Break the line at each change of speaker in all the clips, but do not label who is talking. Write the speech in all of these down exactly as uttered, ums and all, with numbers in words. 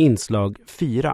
Inslag fyra.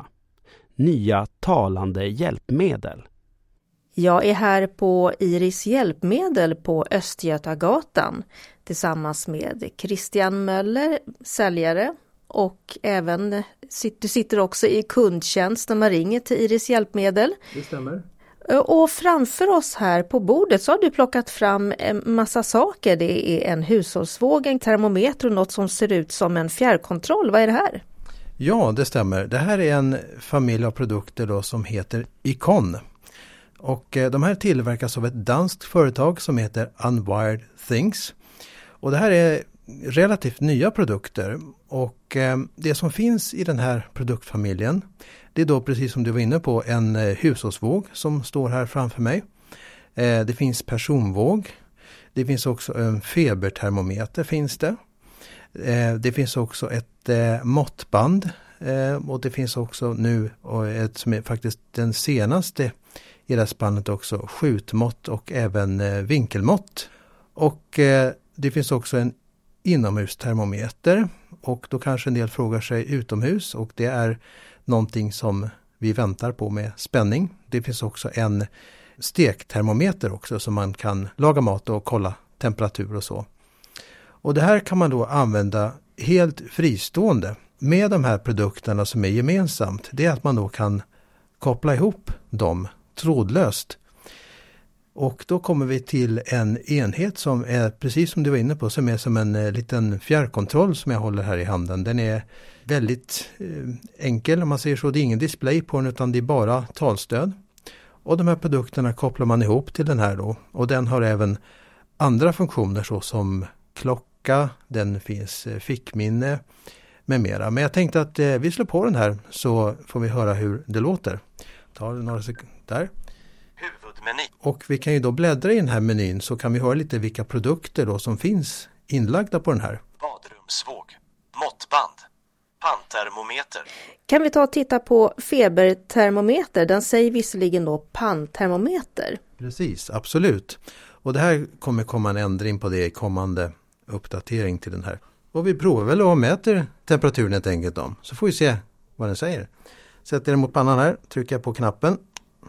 Nya talande hjälpmedel.
Jag är här på Iris hjälpmedel på Östgötagatan tillsammans med Christian Möller, säljare, och även du sitter också i kundtjänst när man ringer till Iris hjälpmedel.
Det stämmer.
Och framför oss här på bordet så har du plockat fram en massa saker. Det är en hushållsvåg, en termometer och något som ser ut som en fjärrkontroll. Vad är det här?
Ja, det stämmer. Det här är en familj av produkter då som heter Icon. Och eh, de här tillverkas av ett danskt företag som heter Unwired Things. Och det här är relativt nya produkter. Och eh, det som finns i den här produktfamiljen, det är då precis som du var inne på en eh, hushållsvåg som står här framför mig. Eh, det finns personvåg. Det finns också en febertermometer finns det. Eh, det finns också ett eh, måttband. Eh, och det finns också nu, och ett som är faktiskt den senaste i det här spannet också, skjutmått och även eh, vinkelmått. Och eh, det finns också en inomhustermometer, och då kanske en del frågar sig utomhus, och det är någonting som vi väntar på med spänning. Det finns också en stektermometer också som man kan laga mat och kolla temperatur och så. Och det här kan man då använda helt fristående med de här produkterna som är gemensamt. Det är att man då kan koppla ihop dem trådlöst. Och då kommer vi till en enhet som är, precis som du var inne på, som är som en eh, liten fjärrkontroll som jag håller här i handen. Den är väldigt eh, enkel om man säger så. Det är ingen display på den utan det är bara talstöd. Och de här produkterna kopplar man ihop till den här då. Och den har även andra funktioner så som klocka, den finns eh, fickminne med mera. Men jag tänkte att eh, vi slår på den här så får vi höra hur det låter. Ta några sekunder där.
Huvudmeny.
Och vi kan ju då bläddra i den här menyn så kan vi höra lite vilka produkter då som finns inlagda på den här.
Badrumsvåg, måttband, panntermometer.
Kan vi ta och titta på febertermometer? Den säger visserligen då panntermometer.
Precis, absolut. Och det här kommer komma en ändring på det i kommande uppdatering till den här. Och vi provar väl och mäter temperaturen helt enkelt då. Så får vi se vad den säger. Sätter den mot pannan här, trycker jag på knappen.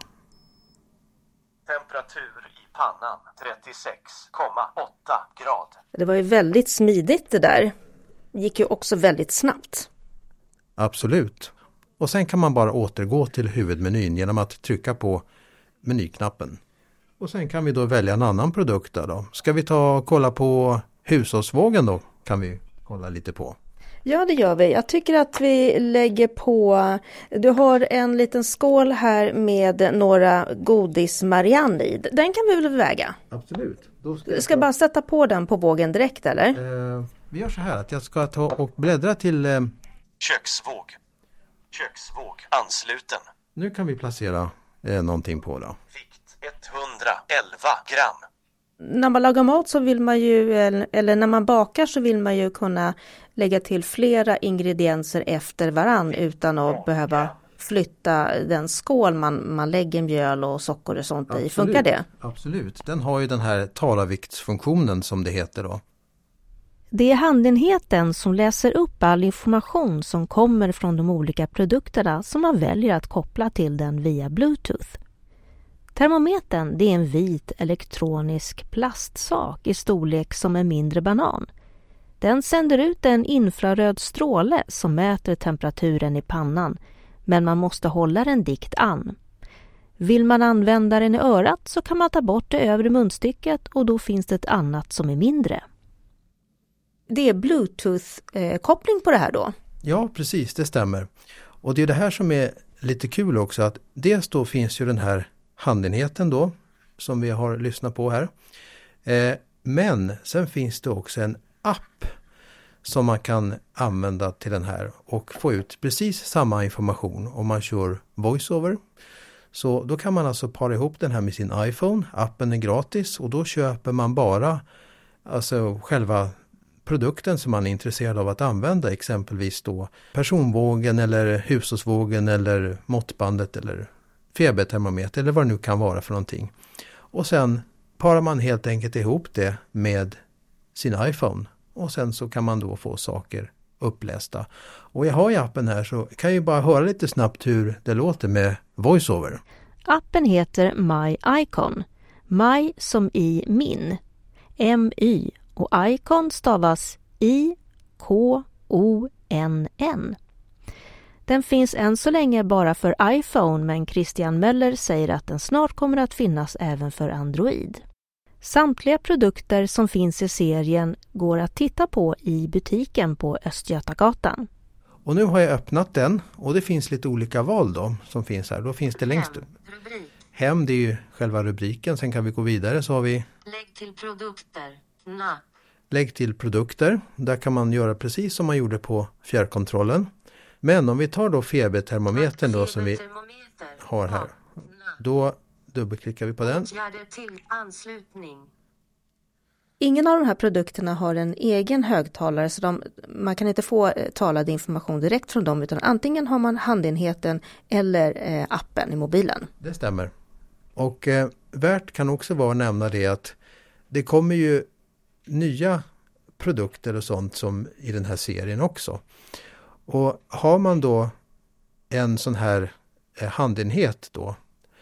Temperatur i pannan trettiosex komma åtta grad.
Det var ju väldigt smidigt det där. Det gick ju också väldigt snabbt.
Absolut. Och sen kan man bara återgå till huvudmenyn genom att trycka på menyknappen. Och sen kan vi då välja en annan produkt då. Ska vi ta och kolla på hushållsvågen då? Kan vi kolla lite på.
Ja, det gör vi. Jag tycker att vi lägger på... Du har en liten skål här med några godis Marianne i. Den kan vi väl väga?
Absolut. Då ska
jag
jag
ska
ta...
bara sätta på den på vågen direkt, eller?
Eh, vi gör så här att jag ska ta och bläddra till... Eh...
Köksvåg. Köksvåg. Ansluten.
Nu kan vi placera eh, någonting på då.
Vikt etthundraelva gram.
När man lagar mat så vill man ju, eller när man bakar så vill man ju kunna lägga till flera ingredienser efter varann utan att behöva flytta den skål man, man lägger mjöl och socker och sånt i. Funkar det?
Absolut. Den har ju den här talarviktsfunktionen som det heter då.
Det är handenheten som läser upp all information som kommer från de olika produkterna som man väljer att koppla till den via Bluetooth. Termometern, det är en vit elektronisk plastsak i storlek som en mindre banan. Den sänder ut en infraröd stråle som mäter temperaturen i pannan, men man måste hålla den dikt an. Vill man använda den i örat så kan man ta bort det övre munstycket och då finns det ett annat som är mindre.
Det är Bluetooth-koppling på det här då?
Ja, precis, det stämmer. Och det är det här som är lite kul också, att dels då finns ju den här handenheten då, som vi har lyssnat på här. Eh, men sen finns det också en app som man kan använda till den här och få ut precis samma information om man kör voiceover. Så då kan man alltså para ihop den här med sin iPhone. Appen är gratis och då köper man bara alltså själva produkten som man är intresserad av att använda, exempelvis då personvågen eller hushållsvågen eller måttbandet eller febertermometer eller vad det nu kan vara för någonting. Och sen parar man helt enkelt ihop det med sin iPhone och sen så kan man då få saker upplästa. Och jag har ju appen här så kan jag ju bara höra lite snabbt hur det låter med VoiceOver.
Appen heter My Icon. My som i min. M-Y och Icon stavas I K O N N. Den finns än så länge bara för iPhone, men Christian Möller säger att den snart kommer att finnas även för Android. Samtliga produkter som finns i serien går att titta på i butiken på Östgötagatan.
Och nu har jag öppnat den och det finns lite olika val då som finns här. Då finns det längst upp. Hem, det är ju själva rubriken. Sen kan vi gå vidare så har vi
Lägg till produkter. Na.
Lägg till produkter. Där kan man göra precis som man gjorde på fjärrkontrollen. Men om vi tar då febertermometern då som vi har här. Då dubbelklickar vi på den.
Till anslutning.
Ingen av de här produkterna har en egen högtalare så de, man kan inte få eh, talad information direkt från dem utan antingen har man handenheten eller eh, appen i mobilen.
Det stämmer. Och eh, värt kan också vara att nämna det att det kommer ju nya produkter och sånt som i den här serien också. Och har man då en sån här eh, handenhet då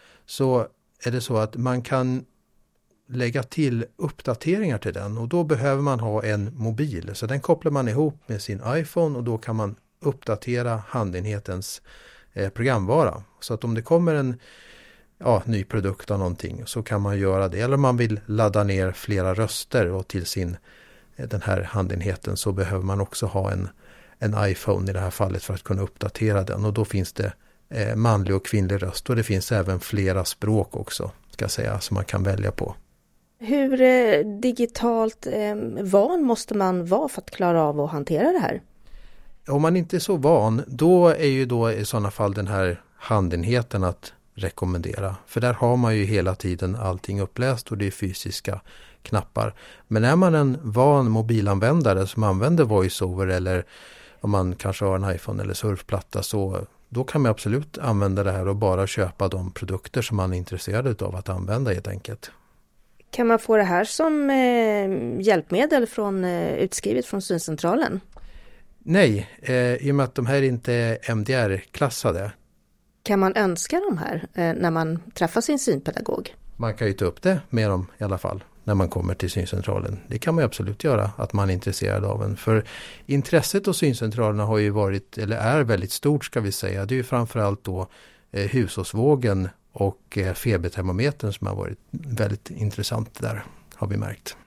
så är det så att man kan lägga till uppdateringar till den och då behöver man ha en mobil. Så den kopplar man ihop med sin iPhone och då kan man uppdatera handenhetens eh, programvara. Så att om det kommer en ja, ny produkt av någonting så kan man göra det. Eller om man vill ladda ner flera röster och till sin, eh, den här handenheten så behöver man också ha en, en iPhone i det här fallet för att kunna uppdatera den. Och då finns det eh, manlig och kvinnlig röst och det finns även flera språk också ska jag säga som man kan välja på.
Hur eh, digitalt eh, van måste man vara för att klara av att hantera det här?
Om man inte är så van, då är ju då i sådana fall den här handenheten att rekommendera. För där har man ju hela tiden allting uppläst och det är fysiska knappar. Men är man en van mobilanvändare som använder VoiceOver eller om man kanske har en iPhone eller surfplatta så då kan man absolut använda det här och bara köpa de produkter som man är intresserad av att använda helt enkelt.
Kan man få det här som eh, hjälpmedel från, eh, utskrivet från syncentralen?
Nej, eh, i och med att de här inte är M D R-klassade.
Kan man önska de här eh, när man träffar sin synpedagog?
Man kan ju ta upp det med dem i alla fall när man kommer till syncentralen. Det kan man ju absolut göra att man är intresserad av en. För intresset hos syncentralerna har ju varit, eller är väldigt stort ska vi säga. Det är ju framförallt då eh, hushållsvågen och eh, febertermometern som har varit väldigt intressant där, har vi märkt.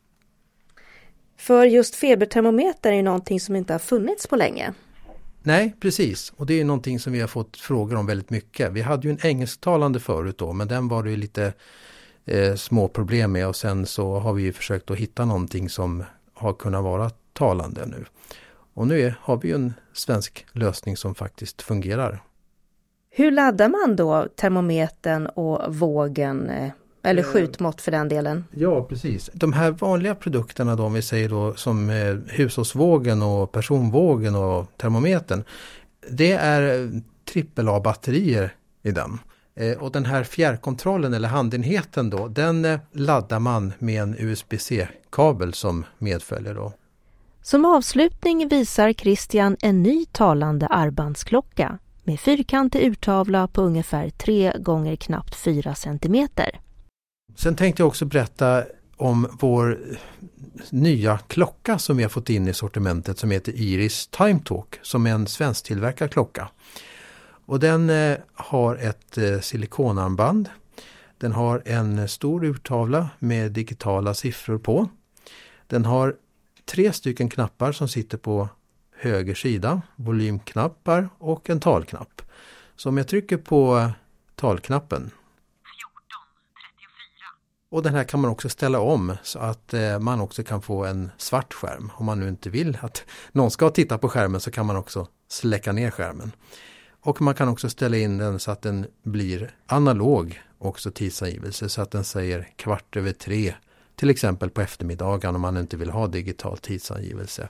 För just febertermometer är ju någonting som inte har funnits på länge.
Nej, precis. Och det är någonting som vi har fått frågor om väldigt mycket. Vi hade ju en engelsktalande förut då, men den var det ju lite eh, små problem med. Och sen så har vi ju försökt att hitta någonting som har kunnat vara talande nu. Och nu är, har vi ju en svensk lösning som faktiskt fungerar. Hur
laddar man då termometern och vågen, eller skjutmått för den delen?
Ja, precis. De här vanliga produkterna då, om vi säger då som eh, hushållsvågen och personvågen och termometern, det är trippel A-batterier i den. Eh, och den här fjärrkontrollen eller handenheten då, den eh, laddar man med en U S B C-kabel som medföljer då.
Som avslutning visar Christian en ny talande armbandsklocka med fyrkantig urtavla på ungefär tre gånger knappt fyra centimeter.
Sen tänkte jag också berätta om vår nya klocka som vi har fått in i sortimentet som heter Iris Time Talk som är en svensktillverkad klocka. Och den eh, har ett eh, silikonarmband. Den har en stor urtavla med digitala siffror på. Den har tre stycken knappar som sitter på höger sida, volymknappar och en talknapp. Så om jag trycker på talknappen
fjorton trettiofyra.
Och den här kan man också ställa om så att eh, man också kan få en svart skärm. Om man nu inte vill att någon ska titta på skärmen så kan man också släcka ner skärmen. Och man kan också ställa in den så att den blir analog också tidsangivelse så att den säger kvart över tre till exempel på eftermiddagen om man inte vill ha digital tidsangivelse.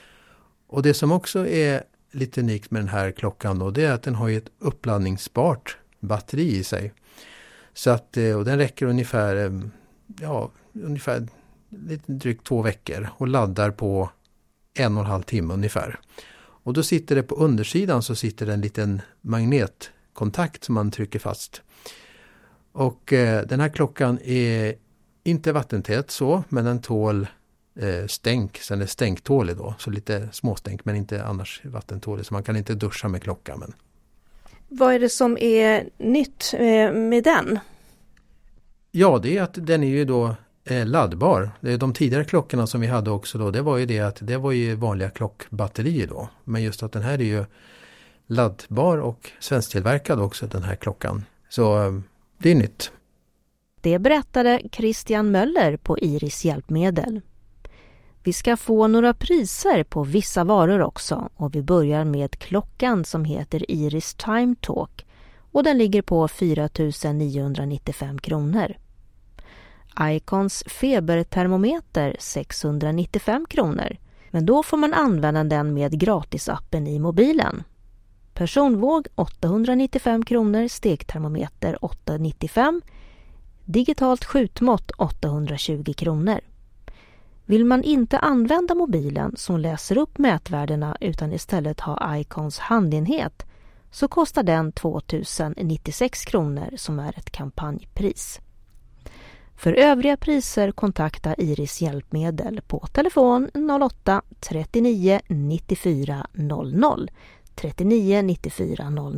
Och det som också är lite unikt med den här klockan då, det är att den har ett uppladdningsbart batteri i sig. Så att, och den räcker ungefär, ja, ungefär lite drygt två veckor och laddar på en och en halv timme ungefär. Och då sitter det på undersidan så sitter det en liten magnetkontakt som man trycker fast. Och eh, den här klockan är inte vattentät så, men den tål eh, stänk. Så den är stänktålig då, så lite småstänk men inte annars vattentålig. Så man kan inte duscha med klockan. Men...
Vad är det som är nytt eh, med den?
Ja, det är att den är ju då eh, laddbar. Det är de tidigare klockorna som vi hade också då, det var ju det att det var ju vanliga klockbatterier då. Men just att den här är ju laddbar och svensktillverkad också, den här klockan. Så eh, det är nytt.
Det berättade Christian Möller på Iris Hjälpmedel. Vi ska få några priser på vissa varor också och vi börjar med klockan som heter Iris Time Talk och den ligger på fyra tusen niohundranittiofem kronor. Icons febertermometer sexhundranittiofem kronor, men då får man använda den med gratisappen i mobilen. Personvåg åttahundranittiofem kronor, stegtermometer åttahundranittiofem, digitalt skjutmått åttahundratjugo kronor. Vill man inte använda mobilen som läser upp mätvärdena utan istället ha Icons handenhet så kostar den tvåtusen nittiosex kronor som är ett kampanjpris. För övriga priser kontakta Iris Hjälpmedel på telefon noll åtta trettionio nittiofyra noll noll trettionio nittiofyra noll noll.